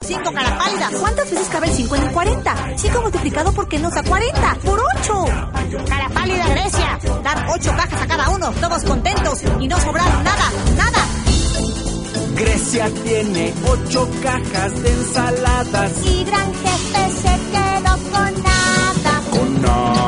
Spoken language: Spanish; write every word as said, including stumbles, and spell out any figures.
cinco, cara pálida. ¿Cuántas veces cabe el cinco en el cuarenta? cinco multiplicado por qué nos da cuarenta. ¡Por ocho! Cara pálida, Grecia. Dar ocho cajas a cada uno, todos contentos y no sobraron nada, nada. Grecia tiene ocho cajas de ensaladas. Y Gran Jefe se quedó con nada. Con nada.